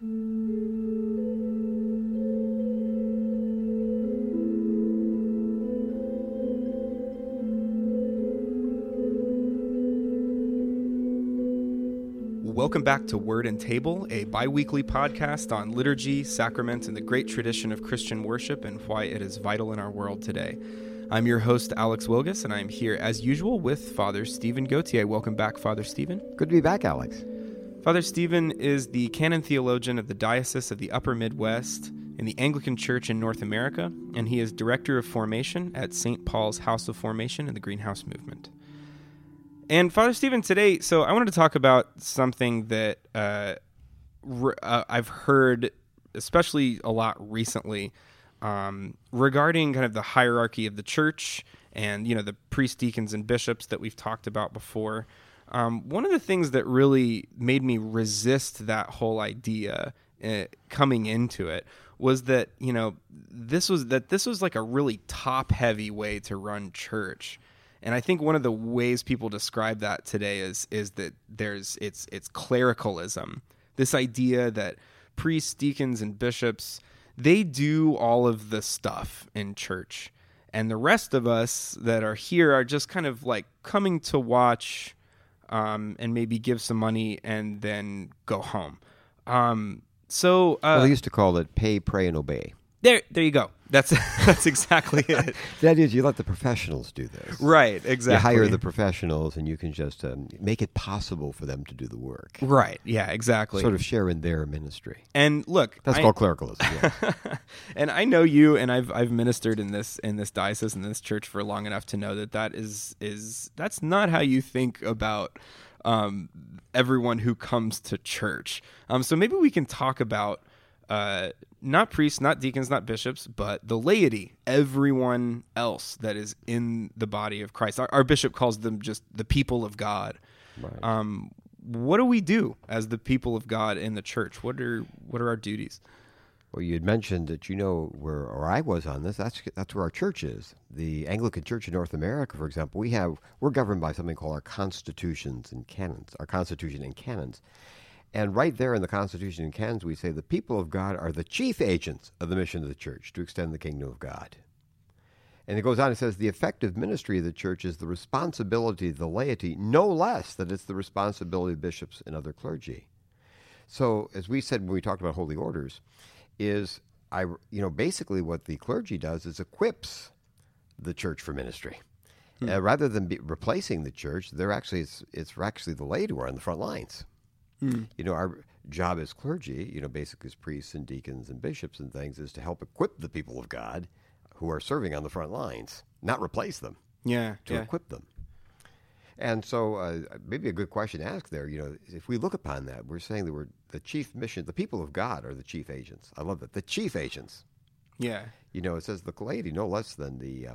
Welcome back to Word and Table, a bi-weekly podcast on liturgy, sacrament, and the great tradition of Christian worship and why it is vital in our world today. I'm your host, Alex Wilgus, and I'm here as usual with Father Stephen Gautier. Welcome back, Father Stephen. Good to be back, Alex. Father Stephen is the canon theologian of the Diocese of the Upper Midwest in the Anglican Church in North America, and he is Director of Formation at St. Paul's House of Formation in the Greenhouse Movement. And Father Stephen, today, so I wanted to talk about something that I've heard, especially a lot recently, regarding kind of the hierarchy of the church and, the priests, deacons, and bishops that we've talked about before. One of the things that really made me resist that whole idea coming into it was that, this was like a really top-heavy way to run church. And I think one of the ways people describe that today is that it's clericalism. This idea that priests, deacons, and bishops, they do all of the stuff in church. And the rest of us that are here are just kind of like coming to watch and maybe give some money and then go home. They used to call it pay, pray, and obey. There you go. That's exactly it. That is, you let the professionals do this. Right, exactly. You hire the professionals, and you can just make it possible for them to do the work. Right, yeah, exactly. Sort of share in their ministry. And look, that's called clericalism. Yeah. And I know you, and I've ministered in this diocese, in this church for long enough to know that's not how you think about everyone who comes to church. So maybe we can talk about not priests, not deacons, not bishops, but the laity, everyone else that is in the body of Christ. Our bishop calls them just the people of God. Right. What do we do as the people of God in the church? What are our duties? Well, you had mentioned that where I was on this. That's where our church is. The Anglican Church in North America, for example, we're governed by something called our constitutions and canons. Our constitution and canons. And right there in the Constitution and canons, we say the people of God are the chief agents of the mission of the church to extend the kingdom of God. And it goes on, it says, the effective ministry of the church is the responsibility of the laity, no less than it's the responsibility of bishops and other clergy. So, as we said when we talked about holy orders, basically what the clergy does is equips the church for ministry. Rather than replacing the church, it's actually the laity who are on the front lines. Our job as clergy, basically as priests and deacons and bishops and things, is to help equip the people of God who are serving on the front lines, not replace them. Equip them. And so maybe a good question to ask there, if we look upon that, we're saying that we're the chief mission, the people of God are the chief agents. I love that. The chief agents. Yeah. It says the laity, no less than the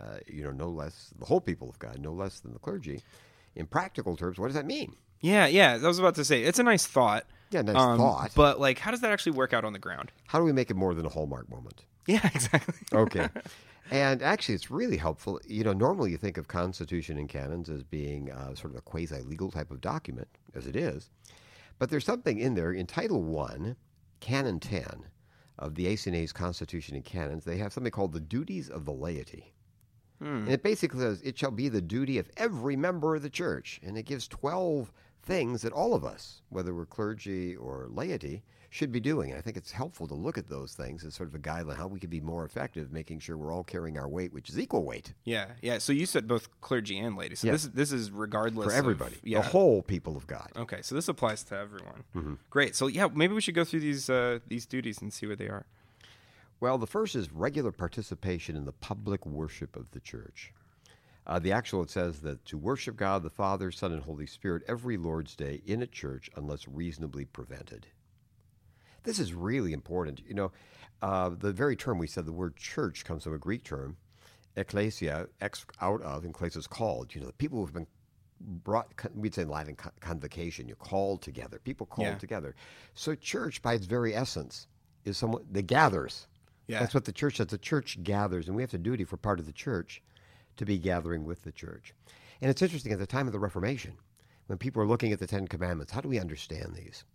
whole people of God, no less than the clergy. In practical terms, what does that mean? Yeah. I was about to say, it's a nice thought. Yeah, nice thought. But, how does that actually work out on the ground? How do we make it more than a Hallmark moment? Yeah, exactly. Okay. And actually, it's really helpful. Normally you think of Constitution and canons as being sort of a quasi-legal type of document, as it is. But there's something in there. In Title I, Canon 10 of the ACNA's Constitution and Canons, they have something called the duties of the laity. And it basically says, it shall be the duty of every member of the church. And it gives 12 things that all of us, whether we're clergy or laity, should be doing. And I think it's helpful to look at those things as sort of a guideline, how we can be more effective, making sure we're all carrying our weight, which is equal weight. Yeah. So you said both clergy and laity. So this is regardless for everybody, the whole people of God. Okay, so this applies to everyone. Mm-hmm. Great. So maybe we should go through these duties and see what they are. Well, the first is regular participation in the public worship of the church. It says that to worship God, the Father, Son, and Holy Spirit every Lord's Day in a church unless reasonably prevented. This is really important. The very term we said, the word church, comes from a Greek term, ecclesia, out of, and klesis, called. The people who have been brought, we'd say in Latin, convocation. You're called together. People called together. So church, by its very essence, is someone that gathers. Yeah. That's what the church does. The church gathers, and we have a duty for part of the church to be gathering with the church. And it's interesting, at the time of the Reformation, when people were looking at the Ten Commandments, how do we understand these?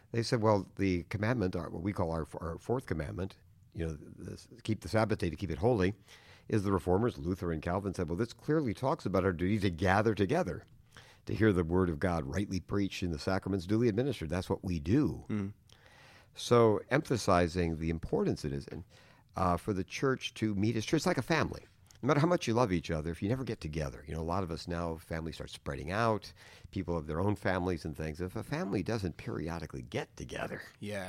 They said, well, the commandment, what we call our fourth commandment, keep the Sabbath day to keep it holy, is the Reformers, Luther and Calvin, said, well, this clearly talks about our duty to gather together, to hear the word of God rightly preached and the sacraments duly administered. That's what we do. Mm. So emphasizing the importance it is for the church to meet as church. It's like a family. No matter how much you love each other, if you never get together, a lot of us now, families start spreading out. People have their own families and things. If a family doesn't periodically get together,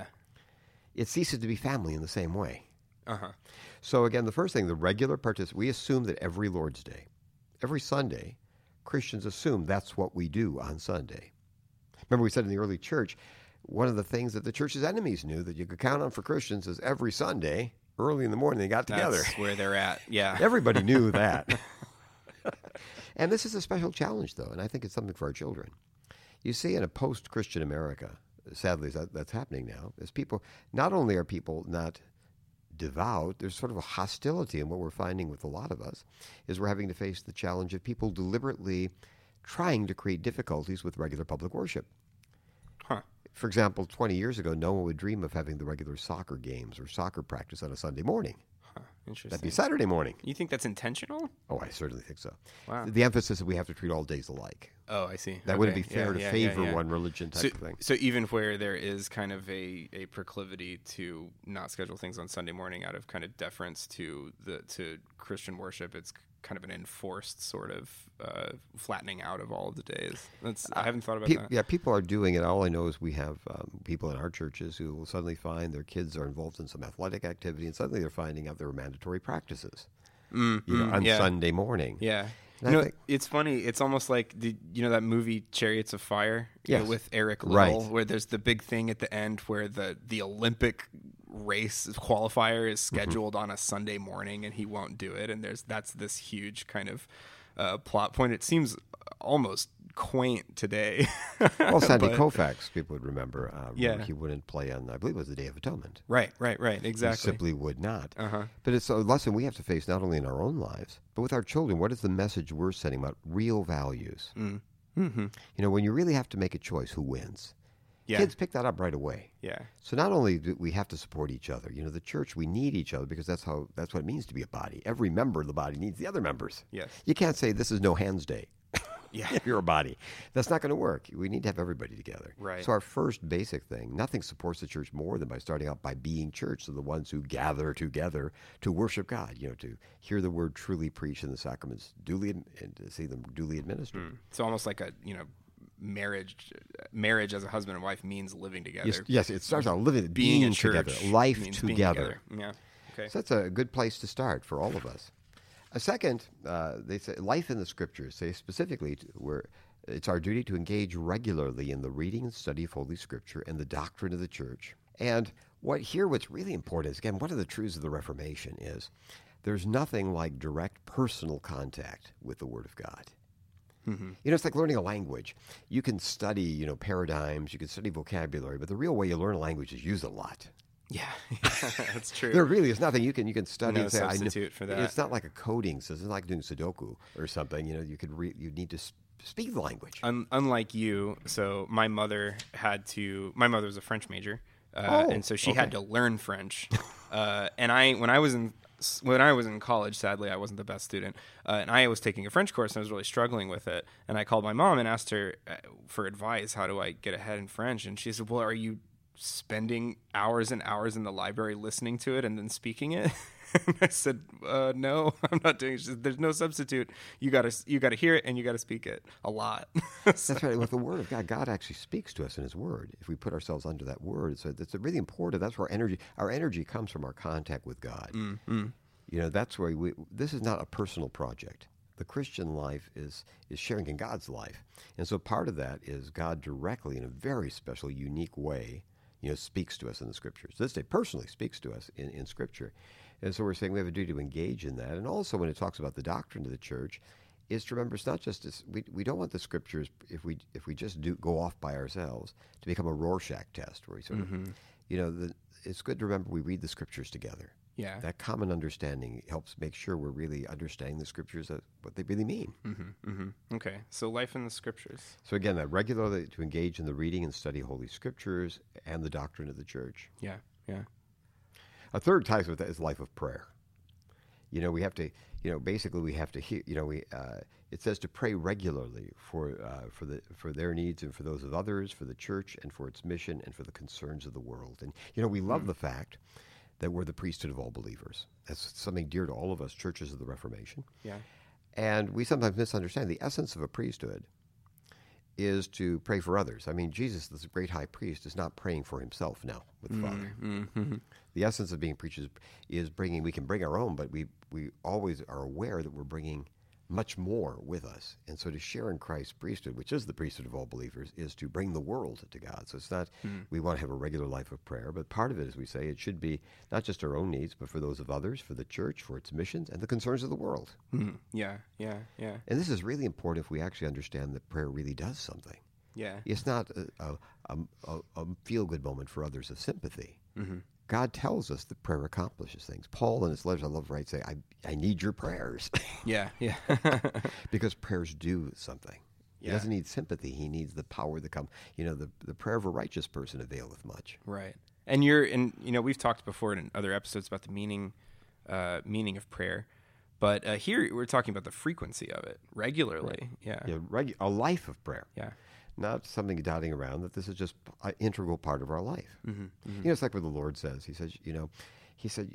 it ceases to be family in the same way. Uh-huh. So again, the first thing, the regular we assume that every Lord's Day, every Sunday, Christians assume that's what we do on Sunday. Remember we said in the early church, one of the things that the church's enemies knew that you could count on for Christians is every Sunday, early in the morning, they got together. That's where they're at, yeah. Everybody knew that. And this is a special challenge, though, and I think it's something for our children. You see, in a post-Christian America, sadly that's happening now, is people, not only are people not devout, there's sort of a hostility, and what we're finding with a lot of us is we're having to face the challenge of people deliberately trying to create difficulties with regular public worship. Huh. For example, 20 years ago, no one would dream of having the regular soccer games or soccer practice on a Sunday morning. Huh. Interesting. That'd be Saturday morning. You think that's intentional? Oh, I certainly think so. Wow. The emphasis is we have to treat all days alike. Oh, I see. That wouldn't be fair to favor one religion type of thing. So even where there is kind of a proclivity to not schedule things on Sunday morning out of kind of deference to Christian worship, it's kind of an enforced sort of flattening out of all of the days. I haven't thought about that. Yeah, people are doing it. All I know is we have people in our churches who will suddenly find their kids are involved in some athletic activity, and suddenly they're finding out there are mandatory practices on Sunday morning. Yeah. And it's funny. It's almost like that movie Chariots of Fire with Eric Liddell, where there's the big thing at the end where the Olympic race qualifier is scheduled on a Sunday morning and he won't do it, and that's this huge kind of plot point. It seems almost quaint today. Well, Sandy Koufax, people would remember. He wouldn't play on, I believe it was the Day of Atonement. Right, exactly. He simply would not. Uh-huh. But it's a lesson we have to face not only in our own lives, but with our children. What is the message we're sending about real values? Mm-hmm. When you really have to make a choice, who wins? Yeah. Kids pick that up right away. Yeah. So not only do we have to support each other, the church, we need each other because that's what it means to be a body. Every member of the body needs the other members. Yes. You can't say this is no hands day. Yeah. If you're a body. That's not going to work. We need to have everybody together. Right. So our first basic thing, nothing supports the church more than by starting out by being church. So the ones who gather together to worship God, to hear the word truly preached and the sacraments duly and to see them duly administered. It's almost like a, marriage as a husband and wife means living together. Yes, it starts out being together, life together. Yeah. Okay. So that's a good place to start for all of us. A second, they say life in the Scriptures say specifically where it's our duty to engage regularly in the reading and study of Holy Scripture and the doctrine of the Church. And what's really important is, again, one of the truths of the Reformation is there's nothing like direct personal contact with the Word of God. Mm-hmm. It's like learning a language. You can study, paradigms, you can study vocabulary, but the real way you learn a language is use it a lot. Yeah, that's true. There really is nothing you can study. No and say, substitute for that. It's not like a coding system. It's not like doing Sudoku or something. You need to speak the language. Unlike you, so my mother was a French major, and so she had to learn French. And when I was in college, sadly, I wasn't the best student, and I was taking a French course, and I was really struggling with it. And I called my mom and asked her for advice. How do I get ahead in French? And she said, "Well, are you spending hours and hours in the library listening to it and then speaking it?" And I said, "No, I'm not doing it." She said, "There's no substitute. You gotta hear it and you gotta speak it a lot." That's right. With the Word of God, God actually speaks to us in His Word. If we put ourselves under that Word, so that's really important. That's where our energy comes from, our contact with God. Mm-hmm. That's where this is not a personal project. The Christian life is sharing in God's life, and so part of that is God directly, in a very special, unique way, speaks to us in the Scriptures. This day, personally speaks to us in Scripture. And so we're saying we have a duty to engage in that. And also when it talks about the doctrine of the church, is to remember it's not just this, we don't want the Scriptures, if we just go off by ourselves, to become a Rorschach test where we sort of, it's good to remember we read the Scriptures together. Yeah. That common understanding helps make sure we're really understanding the scriptures, what they really mean. Okay. So life in the scriptures. So again, that regularly to engage in the reading and study Holy Scriptures and the doctrine of the church. Yeah. Yeah. A third ties with that is life of prayer. We have to, basically we have to hear, it says to pray regularly for their needs and for those of others, for the church and for its mission and for the concerns of the world. And, we love the fact that we're the priesthood of all believers. That's something dear to all of us churches of the Reformation. Yeah. And we sometimes misunderstand the essence of a priesthood is to pray for others. I mean, Jesus, this great high priest, is not praying for himself now with the Father. The essence of being preachers is bringing, we can bring our own, but we always are aware that we're bringing much more with us. And so to share in Christ's priesthood, which is the priesthood of all believers, is to bring the world to God. So it's not, we want to have a regular life of prayer, but part of it, as we say, it should be not just our own needs, but for those of others, for the church, for its missions, and the concerns of the world. Yeah. Yeah. Yeah. And this is really important if we actually understand that prayer really does something. Yeah. It's not a feel-good moment for others of sympathy. God tells us that prayer accomplishes things. Paul in his letters, I love right, say, I need your prayers. Yeah. Yeah. Because prayers do something. He Yeah. doesn't need sympathy. He needs the power that comes. The prayer of a righteous person availeth much. Right. And we've talked before in other episodes about the meaning of prayer, but here we're talking about the frequency of it regularly. Right. Yeah. A life of prayer. Yeah. Not something dotting around, that this is just an integral part of our life. It's like what the Lord says. He says, he said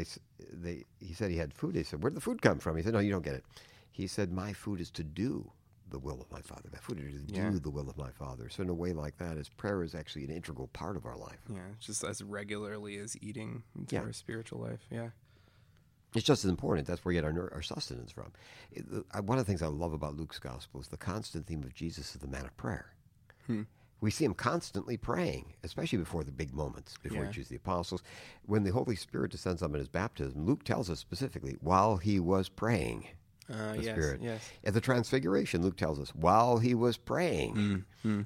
he had food. They said, where did the food come from? He said, no, you don't get it. He said, my food is to do the will of my Father. My food is to do the will of my Father. So in a way like that, prayer is actually an integral part of our life. Yeah, just as regularly as eating into our spiritual life. Yeah. It's just as important. That's where we get our sustenance from. One of the things I love about Luke's gospel is the constant theme of Jesus is the man of prayer. We see him constantly praying, especially before the big moments, before he chooses the apostles. When the Holy Spirit descends on him in his baptism, Luke tells us specifically, while he was praying, the Spirit. Yes. At the Transfiguration, Luke tells us, while he was praying,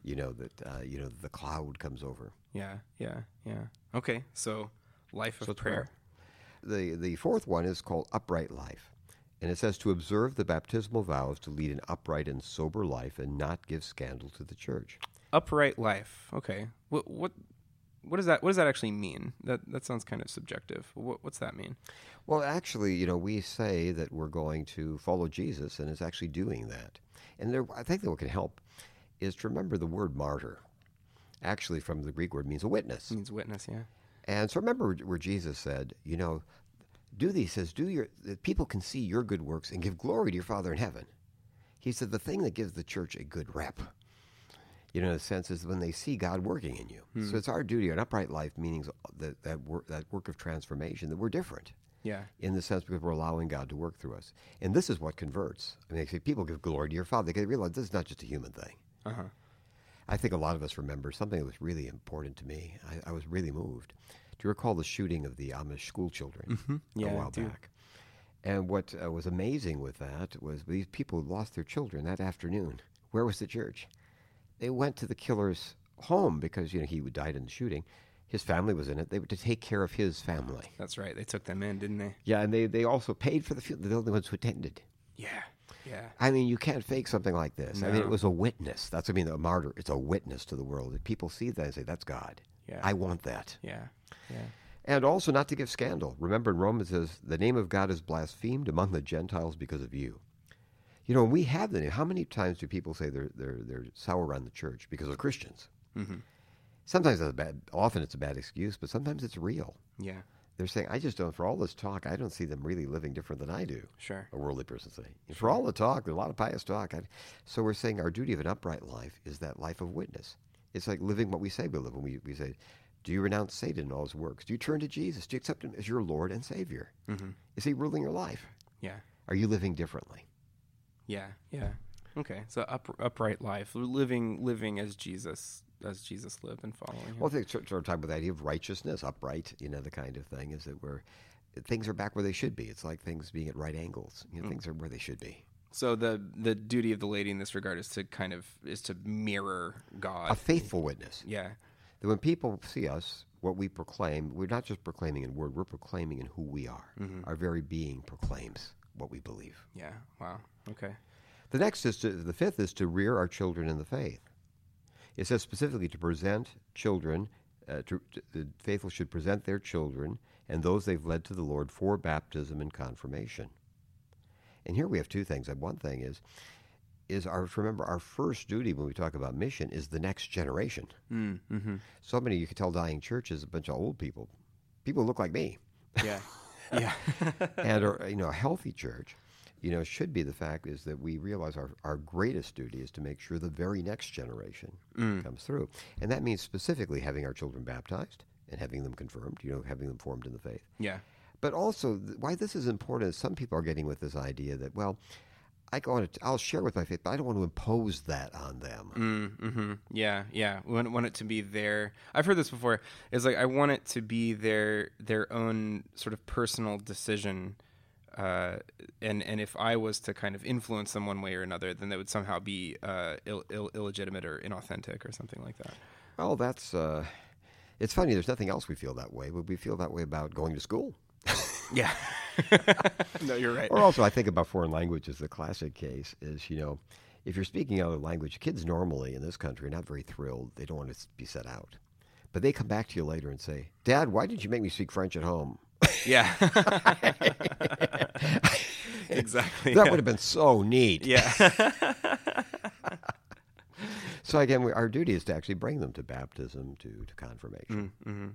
the cloud comes over. Yeah. Okay, so life of prayer. The fourth one is called upright life. And it says to observe the baptismal vows to lead an upright and sober life and not give scandal to the church. Upright life. Okay. What does that actually mean? That sounds kind of subjective. What's that mean? Well, actually, we say that we're going to follow Jesus, and it's actually doing that. And I think that what can help is to remember the word martyr. Actually, from the Greek word, means a witness. It means witness, yeah. And so remember where Jesus said, do these, says, that people can see your good works and give glory to your Father in heaven. He said the thing that gives the church a good rep, in a sense, is when they see God working in you. So it's our duty, an upright life, meaning that work of transformation, that we're different. Yeah. In the sense because we're allowing God to work through us. And this is what converts. I mean, they say people give glory to your Father. They realize this is not just a human thing. I think a lot of us remember something that was really important to me. I was really moved. Do you recall the shooting of the Amish school children a while back? And what was amazing with that was these people lost their children that afternoon. Where was the church? They went to the killer's home because, he died in the shooting. His family was in it. They were to take care of his family. That's right. They took them in, didn't they? Yeah, and they also paid for the funeral. They're the only ones who attended. Yeah. I mean, you can't fake something like this. No. I mean, it was a witness. That's what I mean, a martyr. It's a witness to the world. If people see that and say, that's God. Yeah. I want that. Yeah. And also not to give scandal. Remember in Romans it says, the name of God is blasphemed among the Gentiles because of you. We have the name. How many times do people say they're sour on the church because of Christians? Sometimes often it's a bad excuse, but sometimes it's real. Yeah. They're saying, I just don't, for all this talk, I don't see them really living different than I do. Sure. A worldly person saying. For all the talk, there's a lot of pious talk. So we're saying our duty of an upright life is that life of witness. It's like living what we say we live. When we say, do you renounce Satan and all his works? Do you turn to Jesus? Do you accept him as your Lord and Savior? Is he ruling your life? Yeah. Are you living differently? Yeah. Okay, so upright life, living as Jesus lived and following him. Well, I think sort of talk about the idea of righteousness, upright, the kind of thing, is that things are back where they should be. It's like things being at right angles. Things are where they should be. So the duty of the lady in this regard is to mirror God. A faithful witness. Yeah. That when people see us, what we proclaim, we're not just proclaiming in word, we're proclaiming in who we are. Our very being proclaims what we believe. Yeah. Wow. Okay. The fifth is to rear our children in the faith. It says specifically to present children, the faithful should present their children and those they've led to the Lord for baptism and confirmation. And here we have two things. And one thing remember, our first duty when we talk about mission is the next generation. Mm-hmm. So many, you could tell, dying churches, a bunch of old people who look like me. Yeah. Yeah. And a healthy church, should be the fact is that we realize our greatest duty is to make sure the very next generation comes through. And that means specifically having our children baptized and having them confirmed, having them formed in the faith. Yeah. But also, why this is important is some people are getting with this idea that, well, I'll share with my faith, but I don't want to impose that on them. Mm-hmm. Yeah, yeah. We want it to be their. I've heard this before. It's like I want it to be their own sort of personal decision, and if I was to kind of influence them one way or another, then that would somehow be illegitimate or inauthentic or something like that. Well, that's. It's funny. There's nothing else we feel that way, but we feel that way about going to school. Yeah. No, you're right. Or also, I think about foreign languages. The classic case is, if you're speaking another language, kids normally in this country are not very thrilled. They don't want to be set out. But they come back to you later and say, Dad, why didn't you make me speak French at home? Yeah. Exactly. That would have been so neat. Yeah. So again, our duty is to actually bring them to baptism, to confirmation.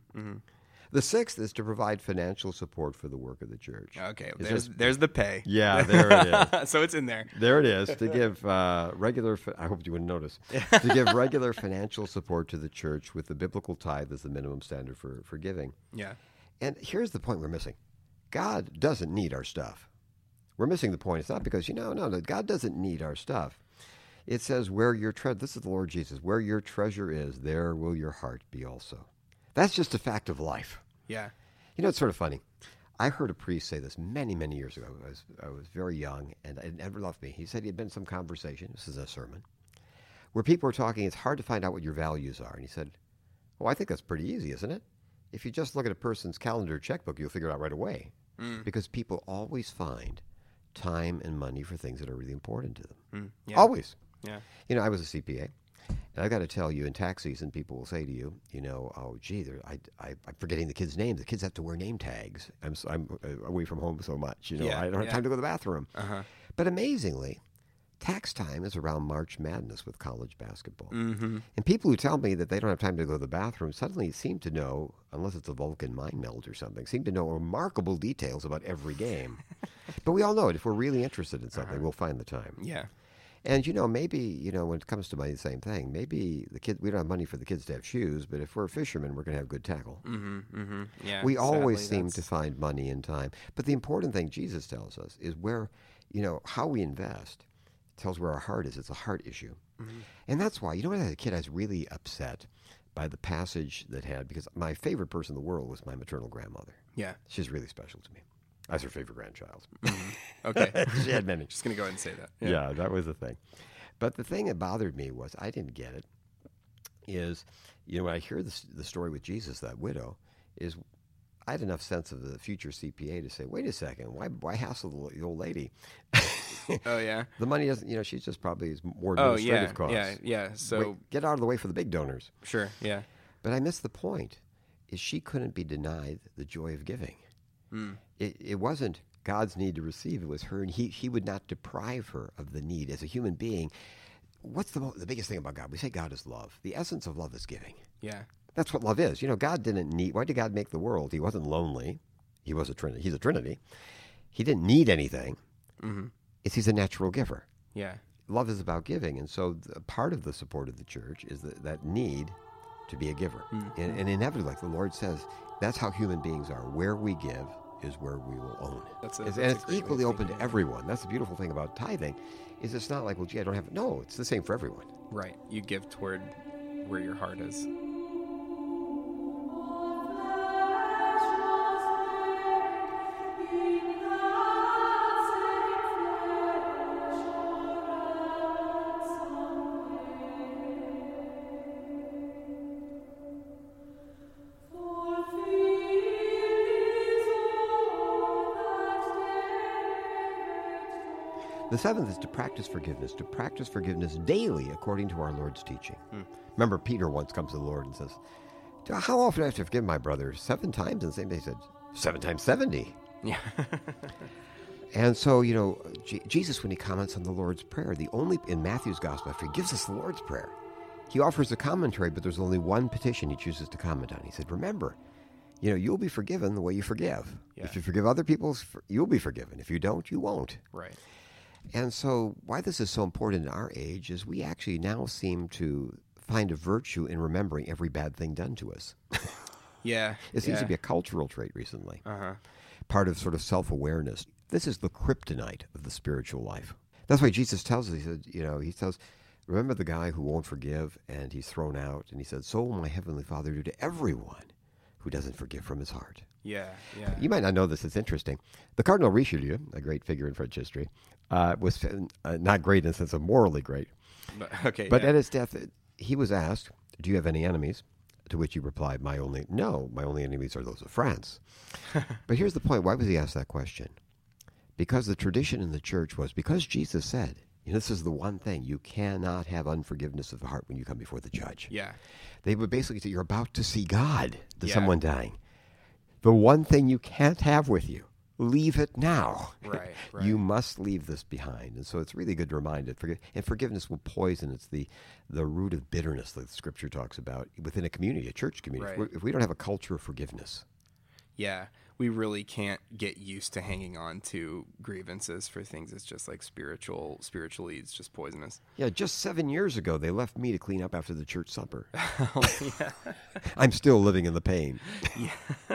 The sixth is to provide financial support for the work of the church. Okay, there's the pay. Yeah, there it is. So it's in there. There it is. To give regular, I hope you wouldn't notice, to give regular financial support to the church with the biblical tithe as the minimum standard for giving. Yeah. And here's the point we're missing. God doesn't need our stuff. We're missing the point. It's not because, no, God doesn't need our stuff. It says, where your treasure, this is the Lord Jesus, where your treasure is, there will your heart be also. That's just a fact of life. Yeah. It's sort of funny. I heard a priest say this many, many years ago. I was very young, and it never left me. He said he had been in some conversation, this is a sermon, where people were talking, it's hard to find out what your values are. And he said, I think that's pretty easy, isn't it? If you just look at a person's calendar or checkbook, you'll figure it out right away. Because people always find time and money for things that are really important to them. Yeah. Always. Yeah. I was a CPA. And I got to tell you, in tax season, people will say to you, oh, gee, I'm forgetting the kids' names. The kids have to wear name tags. I'm away from home so much. I don't have time to go to the bathroom. Uh-huh. But amazingly, tax time is around March Madness with college basketball. Mm-hmm. And people who tell me that they don't have time to go to the bathroom suddenly seem to know, unless it's a Vulcan mind meld or something, seem to know remarkable details about every game. But we all know it. If we're really interested in something, we'll find the time. Yeah. And, maybe, when it comes to money, the same thing. Maybe we don't have money for the kids to have shoes, but if we're fishermen, we're going to have good tackle. Mm-hmm. Mm-hmm. Yeah. We always seem to find money and time. But the important thing Jesus tells us is where, how we invest tells where our heart is. It's a heart issue. Mm-hmm. And that's why, as a kid, I was really upset by the passage because my favorite person in the world was my maternal grandmother. Yeah. She's really special to me. I was her favorite grandchild. Okay. She had many. Just going to go ahead and say that. Yeah, that was the thing. But the thing that bothered me was I didn't get it. Is, when I hear the story with Jesus, that widow, is I had enough sense of the future CPA to say, wait a second, why hassle the old lady? Oh, yeah? The money doesn't, she's just probably more administrative costs. Yeah. So get out of the way for the big donors. Sure, yeah. But I missed the point, is she couldn't be denied the joy of giving. It wasn't God's need to receive. It was her, and he would not deprive her of the need. As a human being, what's the biggest thing about God? We say God is love. The essence of love is giving. Yeah. That's what love is. God didn't need... Why did God make the world? He wasn't lonely. He was a Trinity. He's a Trinity. He didn't need anything. Mm-hmm. He's a natural giver. Yeah. Love is about giving, and so part of the support of the church is that need to be a giver. Mm-hmm. And inevitably, like the Lord says, that's how human beings are. Where we give is where we will own. And it's equally open to everyone. That's the beautiful thing about tithing, is it's not like, well, gee, I don't have... No, it's the same for everyone. Right. You give toward where your heart is. For The seventh is to practice forgiveness daily according to our Lord's teaching. Remember, Peter once comes to the Lord and says, how often do I have to forgive my brother? 7 times? And the same day he said, 7 times 70. Yeah. And so, Jesus, when he comments on the Lord's Prayer, in Matthew's Gospel, after he gives us the Lord's Prayer, he offers a commentary, but there's only one petition he chooses to comment on. He said, remember, you'll be forgiven the way you forgive. Yeah. If you forgive other people, you'll be forgiven. If you don't, you won't. Right. And so why this is so important in our age is we actually now seem to find a virtue in remembering every bad thing done to us. Yeah. It seems to be a cultural trait recently. Uh-huh. Part of sort of self-awareness. This is the kryptonite of the spiritual life. That's why Jesus tells us, he says, remember the guy who won't forgive and he's thrown out, and he said, so will my heavenly Father do to everyone who doesn't forgive from his heart. Yeah, yeah. You might not know this. It's interesting. The Cardinal Richelieu, a great figure in French history, was not great in the sense of morally great. But at his death, he was asked, do you have any enemies? To which he replied, my only enemies are those of France. But here's the point. Why was he asked that question? Because the tradition in the church was, because Jesus said, this is the one thing, you cannot have unforgiveness of the heart when you come before the judge. Yeah. They would basically say, you're about to see God to someone dying. The one thing you can't have with you, leave it now. Right. You must leave this behind. And so it's really good to remind it. And forgiveness will poison. It's the root of bitterness that Scripture talks about within a community, a church community. Right. If we don't have a culture of forgiveness. Yeah. We really can't get used to hanging on to grievances for things. It's just like spiritually, it's just poisonous. Yeah, just 7 years ago, they left me to clean up after the church supper. Yeah. I'm still living in the pain. Yeah.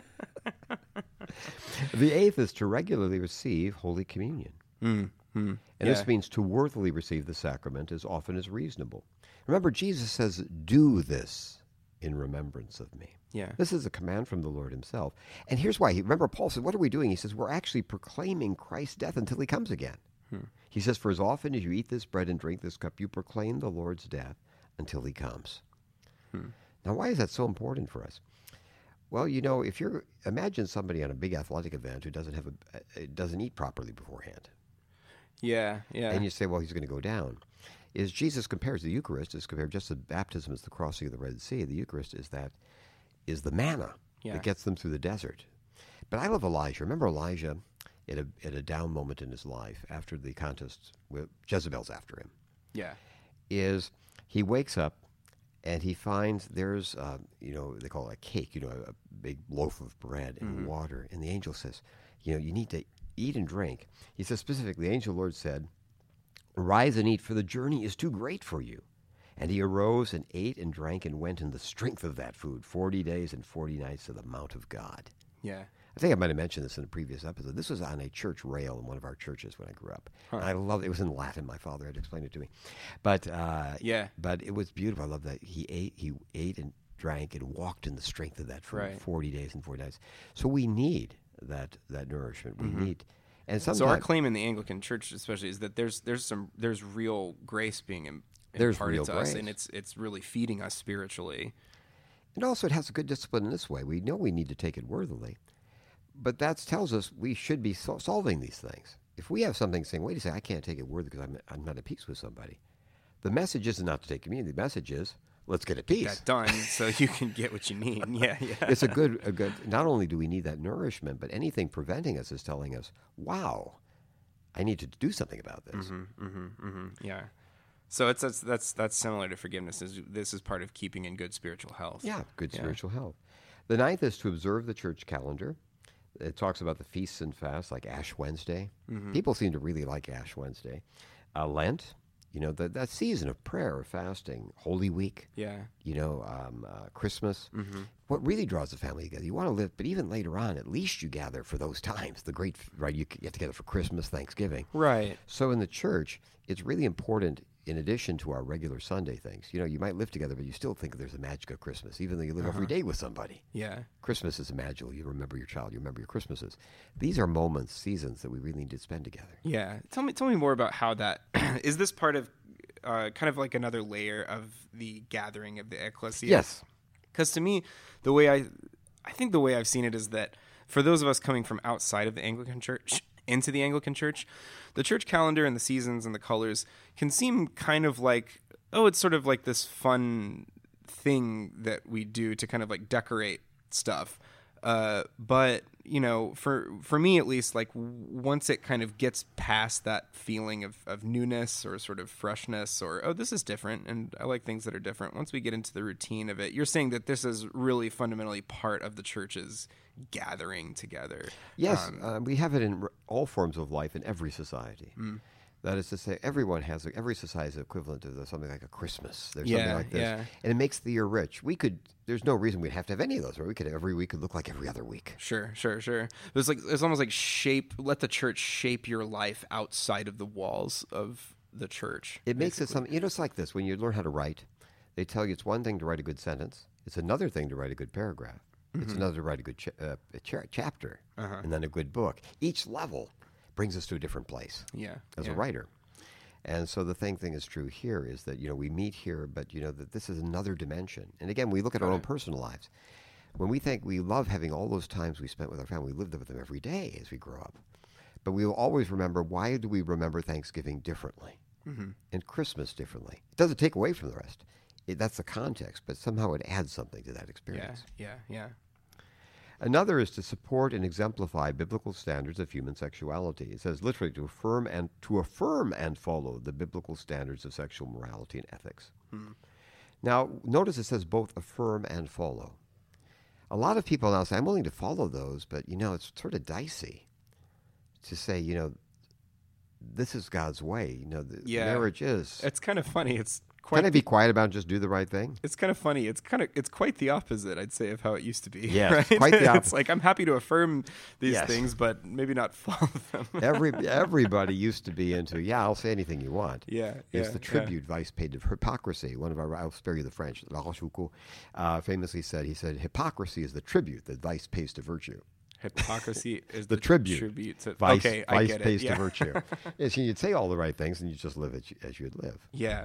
The eighth is to regularly receive Holy Communion. Mm-hmm. And this means to worthily receive the sacrament as often as reasonable. Remember, Jesus says, do this in remembrance of me. Yeah. This is a command from the Lord himself. And here's why. Remember, Paul said, what are we doing? He says, we're actually proclaiming Christ's death until he comes again. He says, for as often as you eat this bread and drink this cup, you proclaim the Lord's death until he comes. Now, why is that so important for us? Well, imagine somebody on a big athletic event who doesn't eat properly beforehand. Yeah, yeah. And you say, well, he's going to go down. Jesus compares the Eucharist, is compared just as baptism is the crossing of the Red Sea. The Eucharist is the manna that gets them through the desert. But I love Elijah. Remember Elijah at a down moment in his life after the contest with Jezebel's after him. Yeah. Is he wakes up and he finds there's, they call it a cake, a big loaf of bread and water. And the angel says, you need to eat and drink. He says specifically, the angel Lord said, rise and eat, for the journey is too great for you. And he arose and ate and drank and went in the strength of that food, 40 days and 40 nights to the Mount of God. Yeah. I think I might have mentioned this in a previous episode. This was on a church rail in one of our churches when I grew up. And I loved it. It was in Latin. My father had explained it to me. But but it was beautiful. I love that he ate and drank and walked in the strength of that food, 40 days and 40 nights. So we need that nourishment. We need. And so our claim in the Anglican Church, especially, is that there's real grace being imparted to us, and it's really feeding us spiritually. And also, it has a good discipline in this way. We know we need to take it worthily, but that tells us we should be solving these things. If we have something saying, "Wait a second, I can't take it worthily because I'm not at peace with somebody," the message isn't not to take communion. The message is, let's get at peace. Get done so you can get what you need. Yeah. It's a good. Not only do we need that nourishment, but anything preventing us is telling us, "Wow, I need to do something about this." Yeah. So that's similar to forgiveness. This is part of keeping in good spiritual health. Yeah, good spiritual health. The ninth is to observe the church calendar. It talks about the feasts and fasts like Ash Wednesday. People seem to really like Ash Wednesday. Lent, that season of prayer or fasting. Holy Week. Yeah. Christmas. What really draws the family together? You want to live, but even later on, at least you gather for those times. You get together for Christmas, Thanksgiving. Right. So in the church, it's really important. In addition to our regular Sunday things, you might live together, but you still think there's a magic of Christmas, even though you live every day with somebody. Yeah. Christmas is magical. You remember your child. You remember your Christmases. These are moments, seasons that we really need to spend together. Yeah. Tell me more about how that is. This part of kind of like another layer of the gathering of the ecclesia. Yes. Because to me, the way I've seen it is that for those of us coming from outside of the Anglican Church, into the Anglican Church, the church calendar and the seasons and the colors can seem kind of like, oh, it's sort of like this fun thing that we do to kind of like decorate stuff. But you know, for me at least, like once it kind of gets past that feeling of newness or sort of freshness or, oh, this is different and I like things that are different. Once we get into the routine of it, you're saying that this is really fundamentally part of the church's gathering together. Yes, we have it in all forms of life in every society. That is to say, every society is equivalent to something like a Christmas. There's something like this, and it makes the year rich. There's no reason we'd have to have any of those. Right? Every week could look like every other week. Sure. It's almost like let the church shape your life outside of the walls of the church. It makes it something. It's like this. When you learn how to write, they tell you it's one thing to write a good sentence. It's another thing to write a good paragraph. It's another to write a good chapter, and then a good book. Each level brings us to a different place as a writer. And so the same thing is true here, is that, we meet here, but, that this is another dimension. And again, we look at our own personal lives. When we think we love having all those times we spent with our family, we lived with them every day as we grow up. But we will always remember, why do we remember Thanksgiving differently and Christmas differently? It doesn't take away from the rest. That's the context, but somehow it adds something to that experience. Yeah. Another is to support and exemplify biblical standards of human sexuality. It says literally to affirm and follow the biblical standards of sexual morality and ethics. Now, notice it says both affirm and follow. A lot of people now say, I'm willing to follow those, but, it's sort of dicey to say, this is God's way. Marriage is. It's kind of funny. Can I be quiet about it and just do the right thing? It's kind of funny. It's quite the opposite, I'd say, of how it used to be. Yeah, right? It's quite the opposite. It's like, I'm happy to affirm these things, but maybe not follow them. Everybody used to be into, I'll say anything you want. It's the tribute Vice paid to hypocrisy. I'll spare you the French, La Rochefoucauld famously said, hypocrisy is the tribute that Vice pays to virtue. Hypocrisy is the tribute to, Vice I get pays it. to virtue. You'd say all the right things, and you just live as you'd live. Yeah.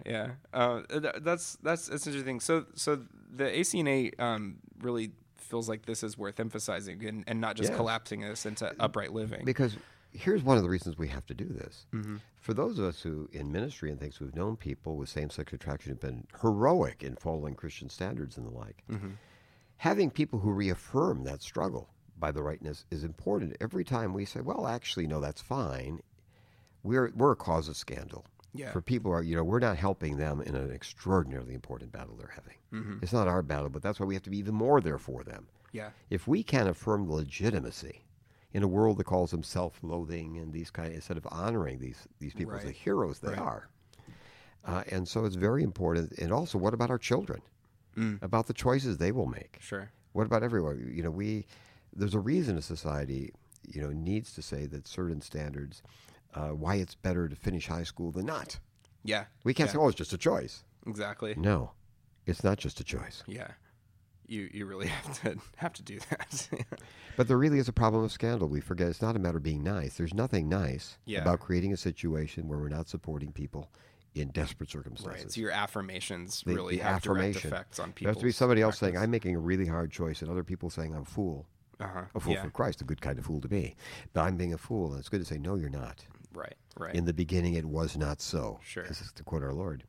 That's interesting. So the ACNA really feels like this is worth emphasizing and not just collapsing this into upright living. Because here's one of the reasons we have to do this. For those of us who, in ministry and things, who've known people with same-sex attraction, have been heroic in following Christian standards and the like, having people who reaffirm that struggle by the rightness is important. Every time we say, well, actually, no, that's fine, we're a cause of scandal. For people we're not helping them in an extraordinarily important battle they're having. It's not our battle, but that's why we have to be even more there for them. If we can affirm the legitimacy in a world that calls them self-loathing and these kind, instead of honoring these people as the heroes they are. And so it's very important. And also, what about our children? About the choices they will make? What about everyone? There's a reason a society, needs to say that certain standards, why it's better to finish high school than not. We can't say, it's just a choice. Exactly. No, it's not just a choice. You really have to do that. But there really is a problem of scandal. We forget it's not a matter of being nice. There's nothing nice about creating a situation where we're not supporting people in desperate circumstances. Right. So your affirmations really have direct effects on people. There has to be somebody else saying, I'm making a really hard choice, and other people saying, I'm a fool. A fool for Christ, a good kind of fool to be. But I'm being a fool, and it's good to say, no, you're not. Right. In the beginning, it was not so. This is to quote our Lord.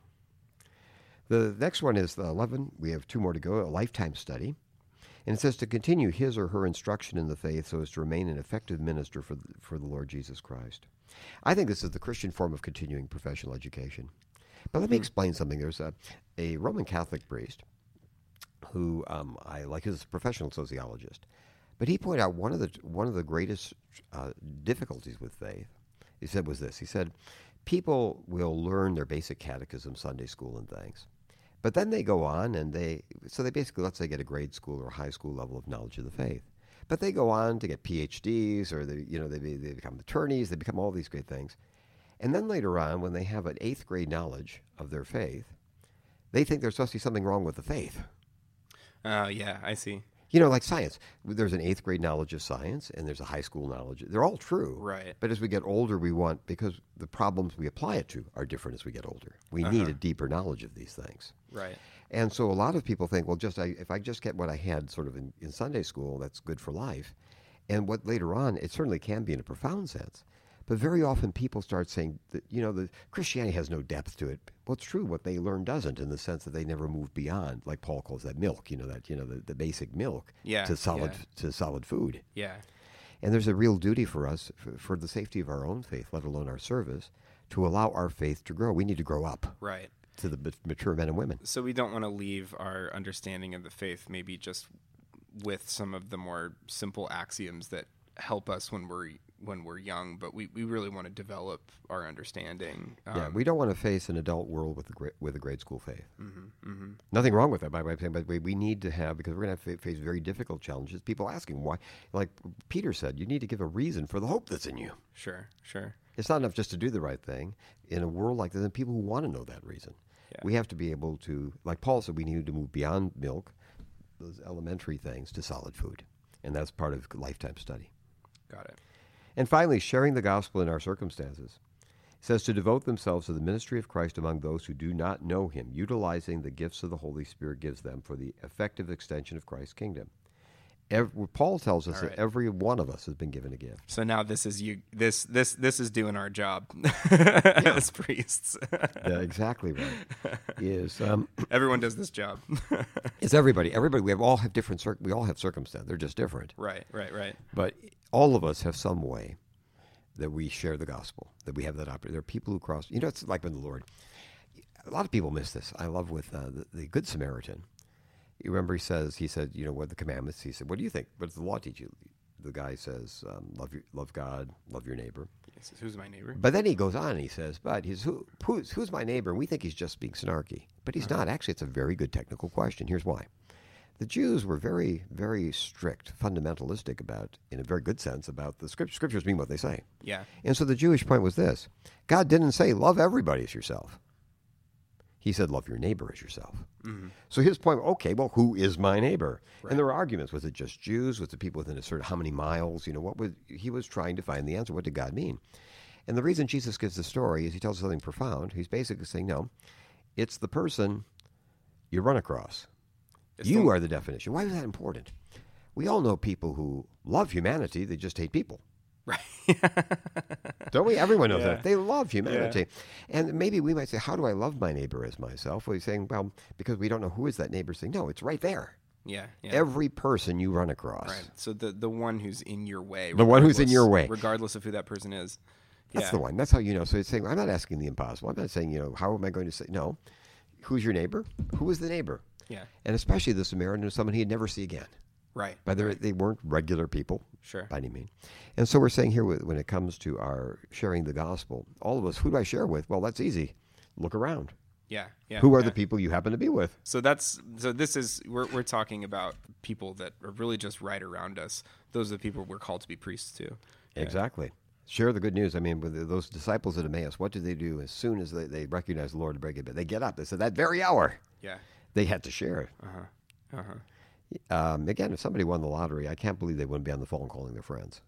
The next one is 11. We have 2 more to go, a lifetime study. And it says to continue his or her instruction in the faith so as to remain an effective minister for the Lord Jesus Christ. I think this is the Christian form of continuing professional education. But let me explain something. There's a Roman Catholic priest who I like as a professional sociologist. But he pointed out one of the greatest difficulties with faith, he said, was this. He said, people will learn their basic catechism, Sunday school, and things. But then they go on and they basically, let's say, get a grade school or high school level of knowledge of the faith. But they go on to get PhDs or they become attorneys, they become all these great things. And then later on, when they have an 8th grade knowledge of their faith, they think there's supposed to be something wrong with the faith. I see. Like science. There's an 8th grade knowledge of science, and there's a high school knowledge. They're all true. Right. But as we get older, because the problems we apply it to are different as we get older. We need a deeper knowledge of these things. Right. And so a lot of people think, well, if I just get what I had sort of in Sunday school, that's good for life. And what later on, it certainly can be in a profound sense. But very often people start saying that, the Christianity has no depth to it. Well, it's true. What they learn doesn't, in the sense that they never move beyond, like Paul calls that milk, the basic milk to solid food. Yeah. And there's a real duty for us, for the safety of our own faith, let alone our service, to allow our faith to grow. We need to grow up. Right. To the mature men and women. So we don't want to leave our understanding of the faith maybe just with some of the more simple axioms that help us when we're young, but we really want to develop our understanding. We don't want to face an adult world with a grade school faith. Mm-hmm, mm-hmm. Nothing wrong with that, by the way. But we need to have, because we're going to face very difficult challenges, people asking why. Like Peter said, you need to give a reason for the hope that's in you. Sure. It's not enough just to do the right thing. In a world like this, and people who want to know that reason. Yeah. We have to be able to, like Paul said, we need to move beyond milk, those elementary things, to solid food. And that's part of lifetime study. Got it. And finally, sharing the gospel in our circumstances. It says to devote themselves to the ministry of Christ among those who do not know him, utilizing the gifts of the Holy Spirit gives them for the effective extension of Christ's kingdom. Paul tells us that every one of us has been given a gift. So now this is you. This is doing our job as priests. Yeah, exactly right. Everyone does this job. It's everybody. Everybody. We all have different. We all have circumstances. They're just different. Right. But all of us have some way that we share the gospel. That we have that opportunity. There are people who cross. It's like when the Lord. A lot of people miss this. I love with the Good Samaritan. You remember he said, what are the commandments? He said, what do you think? What does the law teach you? The guy says, love God, love your neighbor. He says, who's my neighbor? But then he goes on and he says, but who's my neighbor? And we think he's just being snarky. But he's not. Actually, it's a very good technical question. Here's why. The Jews were very, very strict, fundamentalistic in a very good sense, about the scriptures. Scriptures mean what they say. Yeah. And so the Jewish point was this. God didn't say, love everybody as yourself. He said, love your neighbor as yourself. Mm-hmm. So his point, okay, well, who is my neighbor? Right. And there were arguments. Was it just Jews? Was it people within a certain, how many miles? He was trying to find the answer. What did God mean? And the reason Jesus gives the story is he tells us something profound. He's basically saying, no, it's the person you run across. You are the definition. Why is that important? We all know people who love humanity. They just hate people. Right. Don't we? Everyone knows that. They love humanity. Yeah. And maybe we might say, how do I love my neighbor as myself? Well, he's saying, well, because we don't know who is that neighbor. Saying, no, it's right there. Yeah. Every person you run across. Right. So the one who's in your way. The one who's in your way. Regardless of who that person is. That's the one. That's how you know. So it's saying, I'm not asking the impossible. I'm not saying, how am I going to say, no. Who's your neighbor? Who is the neighbor? Yeah. And especially the Samaritan was someone he'd never see again. Right. But they weren't regular people. Sure. By any means. And so we're saying here, when it comes to our sharing the gospel, all of us, who do I share with? Well, that's easy. Look around. Yeah. Who are the people you happen to be with? So this is we're talking about people that are really just right around us. Those are the people we're called to be priests to. Yeah. Exactly. Share the good news. I mean, with those disciples at Emmaus, what did they do as soon as they recognized the Lord to break it? They get up. They said that very hour. Yeah. They had to share it. Again, if somebody won the lottery, I can't believe they wouldn't be on the phone calling their friends.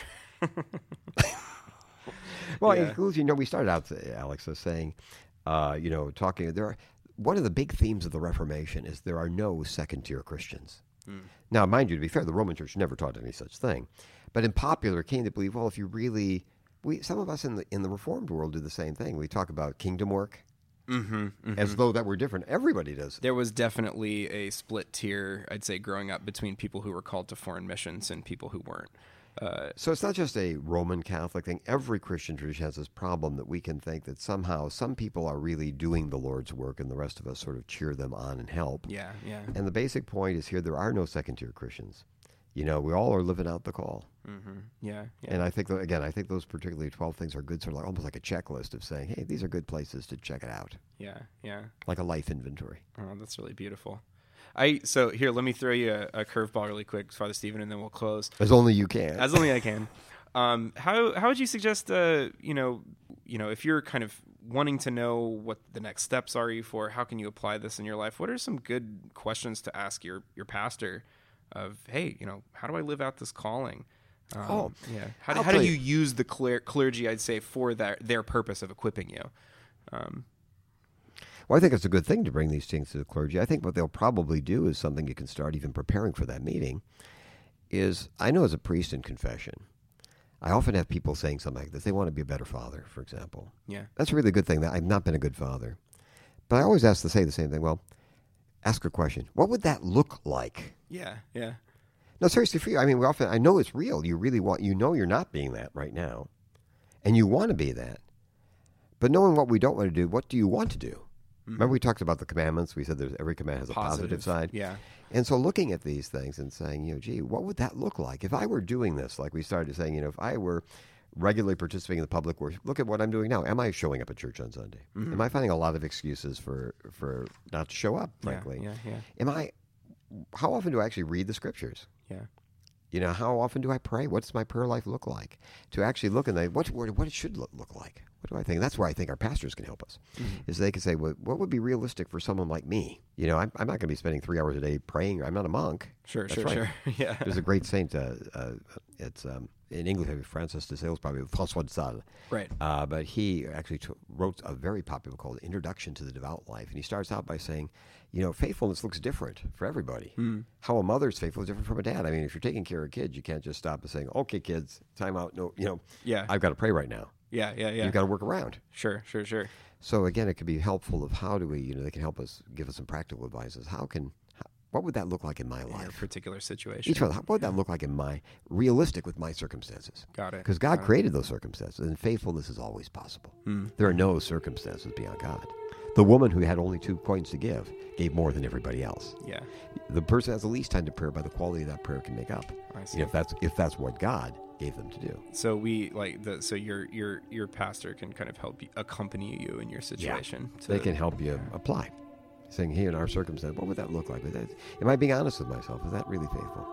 Well, in conclusion, we started out, Alex, saying, talking. One of the big themes of the Reformation is there are no second-tier Christians. Now, mind you, to be fair, the Roman Church never taught any such thing, but in popular, came to believe, well, if you really, some of us in the Reformed world do the same thing. We talk about kingdom work. As though that were different. Everybody does. There was definitely a split tier, I'd say, growing up between people who were called to foreign missions and people who weren't. So it's not just a Roman Catholic thing. Every Christian tradition has this problem that we can think that somehow some people are really doing the Lord's work and the rest of us sort of cheer them on and help. Yeah. And the basic point is here, there are no second-tier Christians. We all are living out the call. Mm-hmm. Yeah. And I think, I think those particularly 12 things are good, sort of almost like a checklist of saying, hey, these are good places to check it out. Yeah. Like a life inventory. Oh, that's really beautiful. So here, let me throw you a curveball really quick, Father Stephen, and then we'll close. As only you can. As only I can. How would you suggest, if you're kind of wanting to know what the next steps are for, how can you apply this in your life? What are some good questions to ask your pastor of, hey, how do I live out this calling? How do you use the clergy, I'd say, for their purpose of equipping you? Well, I think it's a good thing to bring these things to the clergy. I think what they'll probably do is something you can start even preparing for that meeting is I know as a priest in confession, I often have people saying something like this. They want to be a better father, for example. Yeah. That's a really good thing. That I've not been a good father. But I always ask to say the same thing. Well, ask a question. What would that look like? Yeah. Yeah. No, seriously, for you. I mean, I know it's real. You really want, you're not being that right now. And you want to be that. But knowing what we don't want to do, what do you want to do? Mm-hmm. Remember we talked about the commandments? We said every command has a positive side. Yeah. And so looking at these things and saying, gee, what would that look like? If I were doing this, like we started saying, if I were regularly participating in the public worship, look at what I'm doing now. Am I showing up at church on Sunday? Mm-hmm. Am I finding a lot of excuses for not to show up, frankly? Yeah. How often do I actually read the scriptures? Yeah. How often do I pray? What's my prayer life look like? To actually look and what it should look like. What do I think? That's where I think our pastors can help us, is they can say, well, what would be realistic for someone like me? I'm not going to be spending 3 hours a day praying. I'm not a monk. Sure. Yeah. There's a great saint, it's in English, Francis de Sales, probably François de Sales. Right. But he actually wrote a very popular book called Introduction to the Devout Life. And he starts out by saying, faithfulness looks different for everybody. How a mother's faithful is different from a dad. I mean, if you're taking care of kids, you can't just stop and saying, okay, kids, time out. No, I've got to pray right now. Yeah. You've got to work around. Sure. So again, it could be helpful of how do we, they can help us, give us some practical advices. What would that look like in my life? In a particular situation. Each one, what would that look like realistic with my circumstances? Got it. Because God created those circumstances, and faithfulness is always possible. There are no circumstances beyond God. The woman who had only 2 coins to give gave more than everybody else. Yeah. The person has the least time to prayer by the quality that prayer can make up. I see. If that's what God gave them to do. So your pastor can kind of help accompany you in your situation. Yeah. They can help you apply. Saying, here in our circumstance, what would that look like? Am I being honest with myself? Is that really faithful?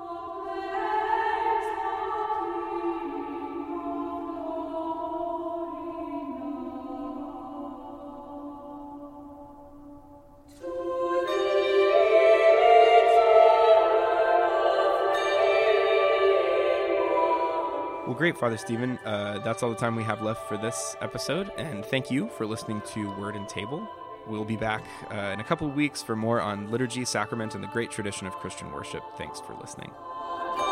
Well, great, Father Stephen. That's all the time we have left for this episode. And thank you for listening to Word and Table. We'll be back in a couple of weeks for more on liturgy, sacrament, and the great tradition of Christian worship. Thanks for listening.